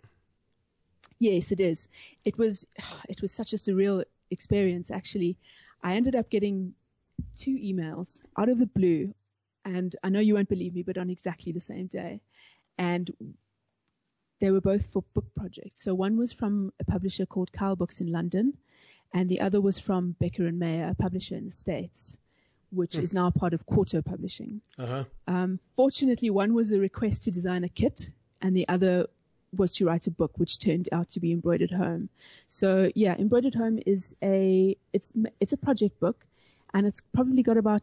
Yes, it is. It was such a surreal experience, actually. I ended up getting 2 emails out of the blue, and I know you won't believe me, but on exactly the same day. And they were both for book projects. So one was from a publisher called Kyle Books in London, and the other was from Becker and Mayer, a publisher in the States, which is now part of Quarto Publishing. Uh-huh. Fortunately, one was a request to design a kit, and the other was to write a book, which turned out to be Embroidered Home. So yeah, Embroidered Home is it's a project book, and it's probably got about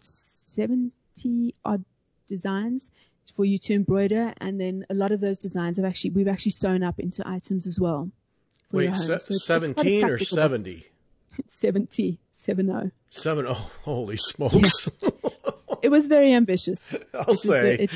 70 odd designs for you to embroider, and then a lot of those designs we've actually sewn up into items as well. Wait, 17 or 70? 70. 70. 70. Oh, holy smokes. Yeah. It was very ambitious. I'll say.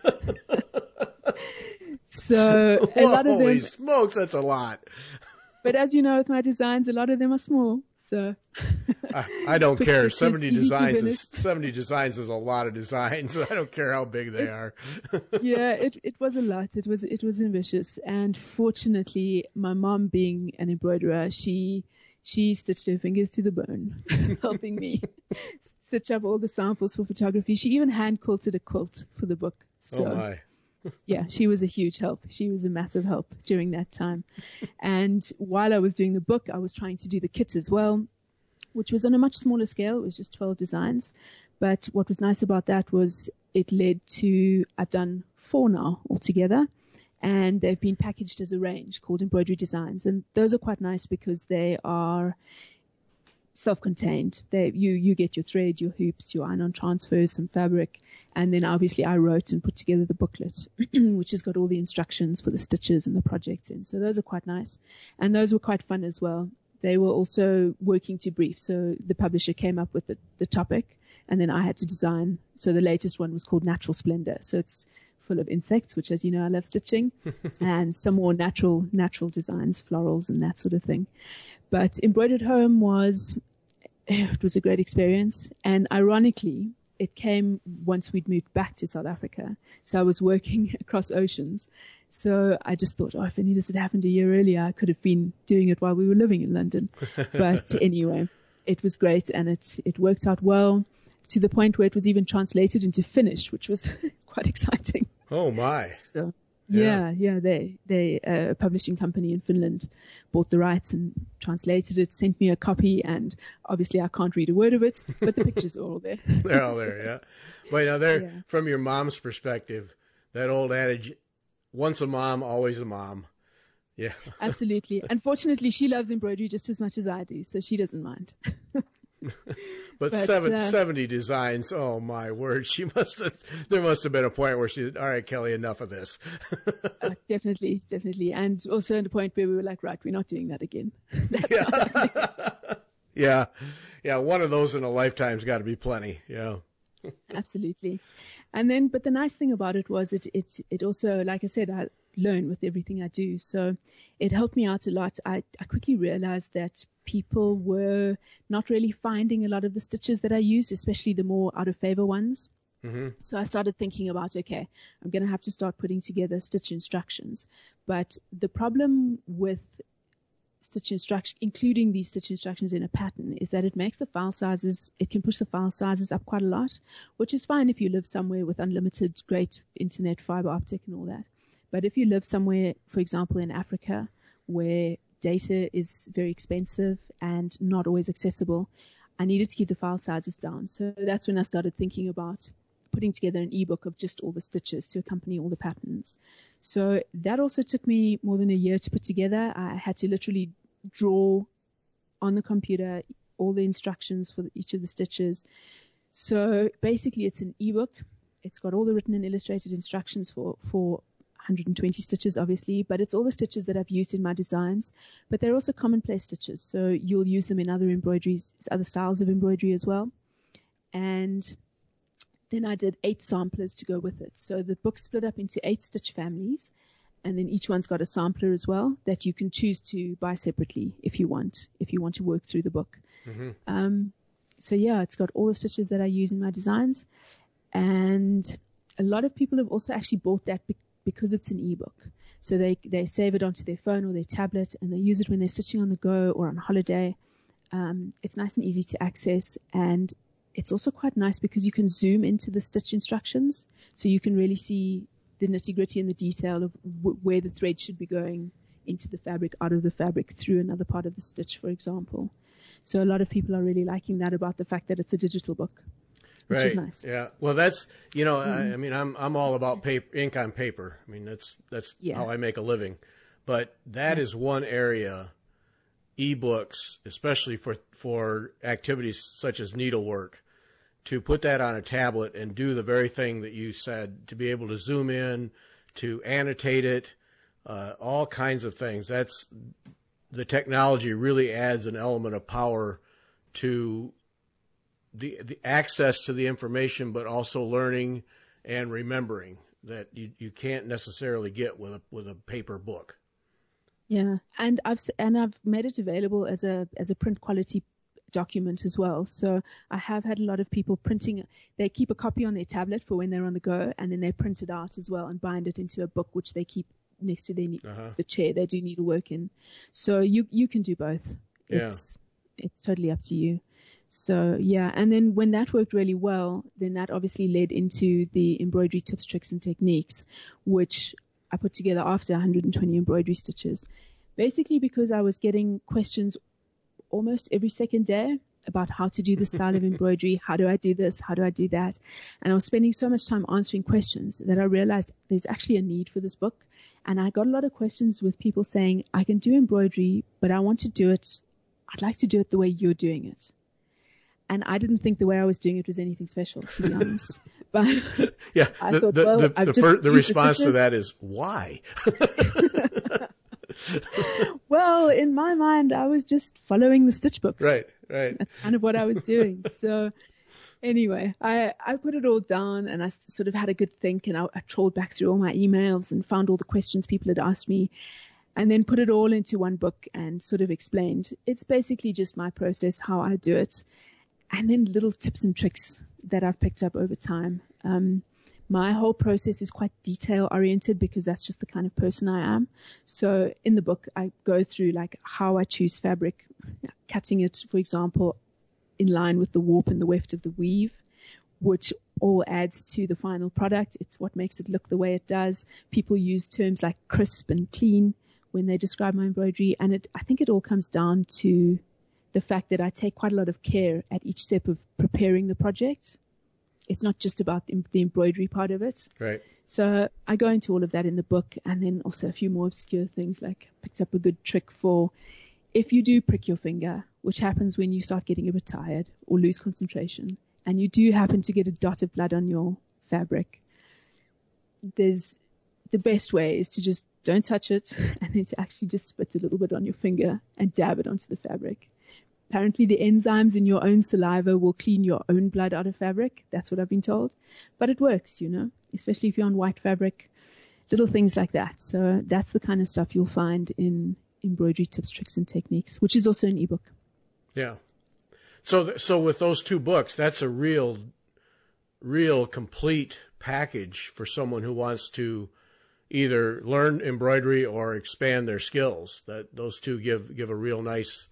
So a lot of them. Holy smokes, that's a lot. But as you know, with my designs, a lot of them are small. So I don't care. 70 designs is a lot of designs. I don't care how big they are. Yeah, it was a lot. It was ambitious. And fortunately, my mom, being an embroiderer, she stitched her fingers to the bone, helping me stitch up all the samples for photography. She even hand quilted a quilt for the book. So, oh my. Yeah, she was a huge help. She was a massive help during that time. And while I was doing the book, I was trying to do the kit as well, which was on a much smaller scale. It was just 12 designs. But what was nice about that was it led to, I've done 4 now altogether. And they've been packaged as a range called Embroidery Designs. And those are quite nice because they are self-contained. You get your thread, your hoops, your iron-on transfers, some fabric. And then obviously I wrote and put together the booklet, which has got all the instructions for the stitches and the projects in. So those are quite nice. And those were quite fun as well. They were also working to brief. So the publisher came up with the topic, and then I had to design. So the latest one was called Natural Splendor. So it's full of insects, which, as you know, I love stitching, and some more natural designs, florals and that sort of thing. But Embroidered Home it was a great experience. And ironically, it came once we'd moved back to South Africa. So I was working across oceans. So I just thought, if only this had happened a year earlier, I could have been doing it while we were living in London. But anyway, it was great, and it worked out well, to the point where it was even translated into Finnish, which was quite exciting. Oh my. So yeah, they a publishing company in Finland bought the rights and translated it, sent me a copy, and obviously I can't read a word of it, but the pictures are all there. They're all there, yeah. But from your mom's perspective, that old adage, once a mom, always a mom. Yeah. Absolutely. Unfortunately, she loves embroidery just as much as I do, so she doesn't mind. But 70 designs, oh my word, there must have been a point where she said, all right, Kelly, enough of this. Definitely. And also at the point where we were like, right, we're not doing that again. Yeah. Yeah. One of those in a lifetime's got to be plenty. Yeah. Absolutely. And then, but the nice thing about it was it also, like I said, I learn with everything I do. So it helped me out a lot. I quickly realized that people were not really finding a lot of the stitches that I used, especially the more out of favor ones. Mm-hmm. So I started thinking about, okay, I'm going to have to start putting together stitch instructions. But the problem with stitch instruction, including these stitch instructions in a pattern, is that it makes the file sizes, it can push the file sizes up quite a lot, which is fine if you live somewhere with unlimited great internet, fiber optic and all that. But if you live somewhere, for example, in Africa, where data is very expensive and not always accessible, I needed to keep the file sizes down. So that's when I started thinking about putting together an ebook of just all the stitches to accompany all the patterns. So that also took me more than a year to put together. I had to literally draw on the computer all the instructions for each of the stitches. So basically it's an ebook. It's got all the written and illustrated instructions for 120 stitches, obviously, but it's all the stitches that I've used in my designs, but they're also commonplace stitches. So you'll use them in other embroideries, other styles of embroidery as well. And then I did 8 samplers to go with it. So the book split up into 8 stitch families, and then each one's got a sampler as well that you can choose to buy separately if you want to work through the book. Mm-hmm. So yeah, it's got all the stitches that I use in my designs, and a lot of people have also actually bought that because it's an ebook. So they save it onto their phone or their tablet, and they use it when they're stitching on the go or on holiday. It's nice and easy to access, and it's also quite nice because you can zoom into the stitch instructions, so you can really see the nitty-gritty and the detail of where the thread should be going into the fabric, out of the fabric, through another part of the stitch, for example. So a lot of people are really liking that about the fact that it's a digital book, which is nice. Yeah. Well, that's, I mean, I'm all about paper, ink on paper. I mean, that's how I make a living. But that is one area, ebooks, especially for activities such as needlework, to put that on a tablet and do the very thing that you said, to be able to zoom in, to annotate it, all kinds of things. That's the technology really adds an element of power to the access to the information, but also learning and remembering that you can't necessarily get with a paper book. Yeah, and I've made it available as a print quality document as well. So I have had a lot of people printing. They keep a copy on their tablet for when they're on the go, and then they print it out as well and bind it into a book, which they keep next to the chair they do needlework in. So you can do both. It's totally up to you. So yeah, and then when that worked really well, then that obviously led into the embroidery tips, tricks, and techniques, which I put together after 120 embroidery stitches. Basically because I was getting questions almost every second day about how to do this style of embroidery. How do I do this? How do I do that? And I was spending so much time answering questions that I realized there's actually a need for this book. And I got a lot of questions with people saying, I can do embroidery, but I want to do it. I'd like to do it the way you're doing it. And I didn't think the way I was doing it was anything special, to be honest. But yeah, I thought, the response to that is, why? Well, in my mind, I was just following the stitch books. Right. That's kind of what I was doing. So anyway, I put it all down and I sort of had a good think, and I trawled back through all my emails and found all the questions people had asked me, and then put it all into one book and sort of explained. It's basically just my process, how I do it, and then little tips and tricks that I've picked up over time. My whole process is quite detail oriented because that's just the kind of person I am. So in the book, I go through like how I choose fabric, cutting it, for example, in line with the warp and the weft of the weave, which all adds to the final product. It's what makes it look the way it does. People use terms like crisp and clean when they describe my embroidery. And I think it all comes down to the fact that I take quite a lot of care at each step of preparing the project. It's not just about the embroidery part of it. Right. So I go into all of that in the book, and then also a few more obscure things, like picked up a good trick for if you do prick your finger, which happens when you start getting a bit tired or lose concentration, and you do happen to get a dot of blood on your fabric, the best way is to just don't touch it, and then to actually just spit a little bit on your finger and dab it onto the fabric. Apparently the enzymes in your own saliva will clean your own blood out of fabric. That's what I've been told. But it works, especially if you're on white fabric, little things like that. So that's the kind of stuff you'll find in Embroidery Tips, Tricks, and Techniques, which is also an ebook. Yeah. So with those two books, that's a real complete package for someone who wants to either learn embroidery or expand their skills. That those two give a real nice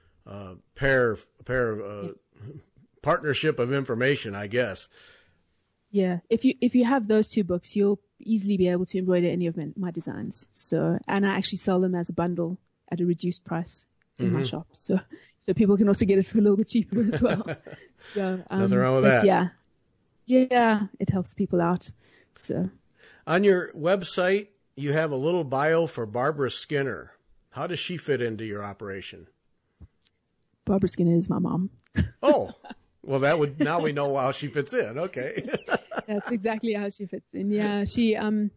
partnership of information, I guess. Yeah, if you have those two books, you'll easily be able to embroider any of my designs. So, and I actually sell them as a bundle at a reduced price in my shop. So people can also get it for a little bit cheaper as well. So nothing wrong with that. Yeah, it helps people out. So on your website, you have a little bio for Barbara Skinner. How does she fit into your operation? Barbara Skinner is my mom. Oh, well, now we know how she fits in. Okay. That's exactly how she fits in. Yeah. She,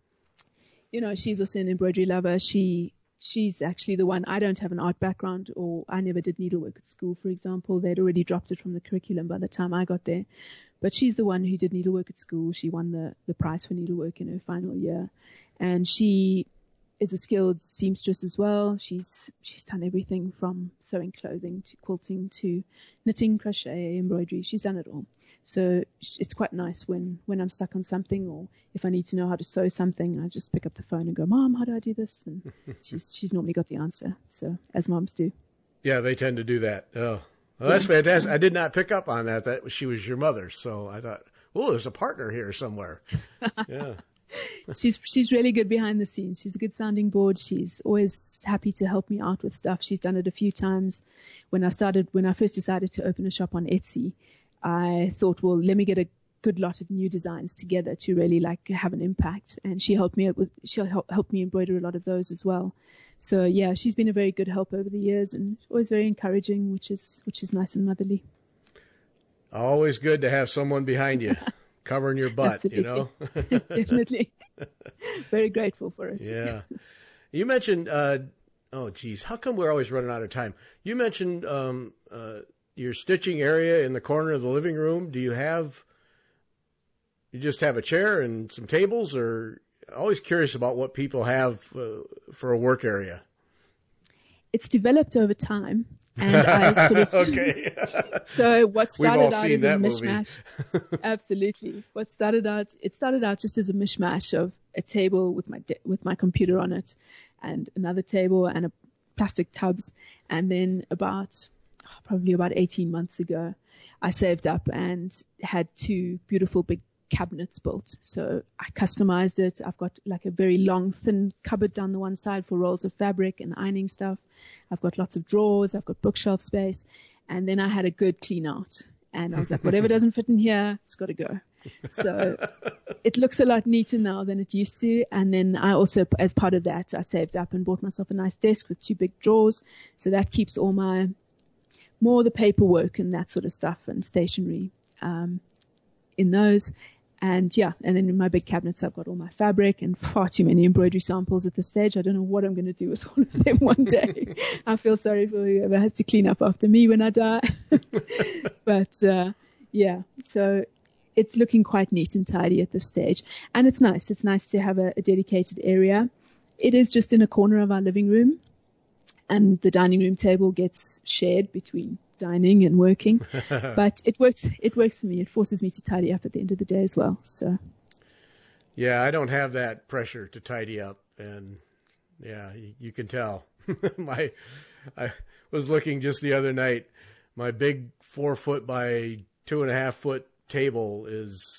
she's also an embroidery lover. She's actually the one. I don't have an art background, or I never did needlework at school, for example. They'd already dropped it from the curriculum by the time I got there. But she's the one who did needlework at school. She won the prize for needlework in her final year. And she is a skilled seamstress as well. She's done everything from sewing clothing to quilting to knitting, crochet, embroidery. She's done it all. So it's quite nice when I'm stuck on something, or if I need to know how to sew something, I just pick up the phone and go, Mom, how do I do this? And she's normally got the answer. So as moms do. Yeah, they tend to do that. Oh, well, that's fantastic. I did not pick up on that she was your mother. So I thought, oh, there's a partner here somewhere. Yeah. She's really good behind the scenes. She's a good sounding board. She's always happy to help me out with stuff. She's done it a few times. When I first decided to open a shop on Etsy, I thought, well, let me get a good lot of new designs together to really have an impact. And she'll help me embroider a lot of those as well. So yeah, she's been a very good help over the years and always very encouraging, which is nice and motherly. Always good to have someone behind you. Covering your butt, Absolutely. Definitely. Very grateful for it. Yeah. You mentioned, how come we're always running out of time? You mentioned your stitching area in the corner of the living room. Do you just have a chair and some tables, or always curious about what people have for a work area? It's developed over time. And I sort of, okay. So what started out as a mishmash, absolutely. It started out just as a mishmash of a table with my computer on it, and another table and a plastic tubs. And then probably about 18 months ago, I saved up and had two beautiful big cabinets built. So I customized it. I've got a very long, thin cupboard down the one side for rolls of fabric and ironing stuff. I've got lots of drawers. I've got bookshelf space. And then I had a good clean out. And I was like, whatever doesn't fit in here, it's got to go. So it looks a lot neater now than it used to. And then I also, as part of that, I saved up and bought myself a nice desk with 2 big drawers. So that keeps all my, more the paperwork and that sort of stuff and stationery in those. And yeah, and then in my big cabinets, I've got all my fabric and far too many embroidery samples at this stage. I don't know what I'm going to do with all of them one day. I feel sorry for whoever has to clean up after me when I die. But yeah, so it's looking quite neat and tidy at this stage. And it's nice. It's nice to have a dedicated area. It is just in a corner of our living room. And the dining room table gets shared between dining and working, but it works for me. It forces me to tidy up at the end of the day as well. So yeah, I don't have that pressure to tidy up, and yeah, you can tell. I was looking just the other night, my big 4-foot by 2.5 foot table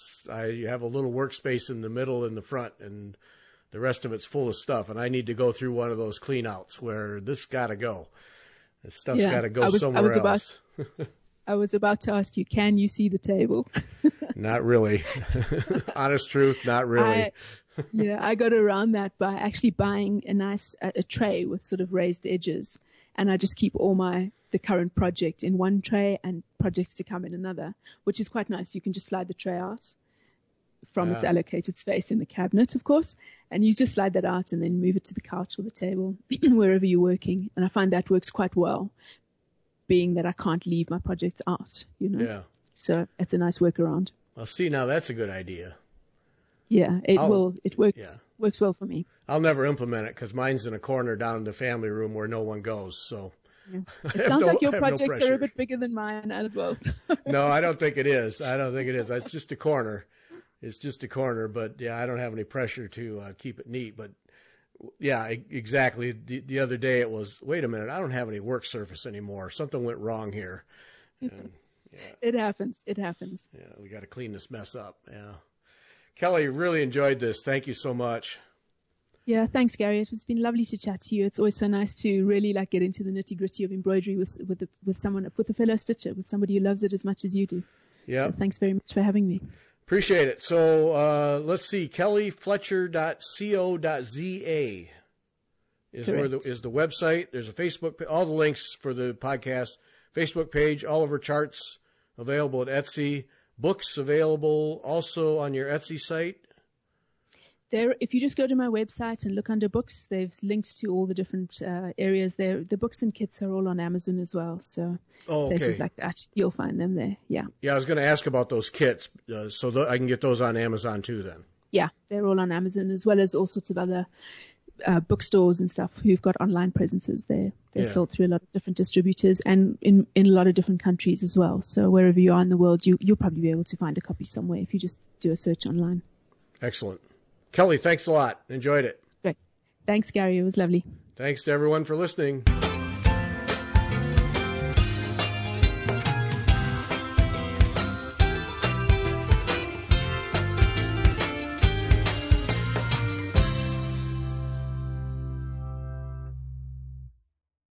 I have a little workspace in the middle and the front, and the rest of it's full of stuff, and I need to go through one of those clean outs where this got to go. This stuff's got to go somewhere else. I was about to ask you, can you see the table? Not really. Honest truth, not really. I got around that by actually buying a tray with sort of raised edges, and I just keep all the current project in one tray and projects to come in another, which is quite nice. You can just slide the tray out from its allocated space in the cabinet, of course, and you just slide that out and then move it to the couch or the table, wherever you're working. And I find that works quite well, being that I can't leave my projects out, Yeah. So it's a nice workaround. Well, see, now that's a good idea. Yeah, it works. Yeah. Works well for me. I'll never implement it because mine's in a corner down in the family room where no one goes. So yeah. It sounds like your projects are a bit bigger than mine as well. So. No, I don't think it is. It's just a corner. It's just a corner, but yeah, I don't have any pressure to keep it neat. But yeah, exactly. The other day it was, wait a minute, I don't have any work surface anymore. Something went wrong here. And, yeah. It happens. Yeah, we got to clean this mess up. Yeah. Kelly, really enjoyed this. Thank you so much. Yeah, thanks, Gary. It has been lovely to chat to you. It's always so nice to really get into the nitty gritty of embroidery with a fellow stitcher, with somebody who loves it as much as you do. Yeah. So thanks very much for having me. Appreciate it. So let's see, kellyfletcher.co.za is the website. There's a Facebook, all the links for the podcast, Facebook page, all of her charts available at Etsy, books available also on your Etsy site. There, if you just go to my website and look under books, there's links to all the different areas there. The books and kits are all on Amazon as well. So places like that, you'll find them there. Yeah. Yeah, I was going to ask about those kits, so I can get those on Amazon too then. Yeah, they're all on Amazon as well as all sorts of other bookstores and stuff who've got online presences there. They're sold through a lot of different distributors and in a lot of different countries as well. So wherever you are in the world, you'll probably be able to find a copy somewhere if you just do a search online. Excellent. Kelly, thanks a lot. Enjoyed it. Great. Thanks, Gary. It was lovely. Thanks to everyone for listening.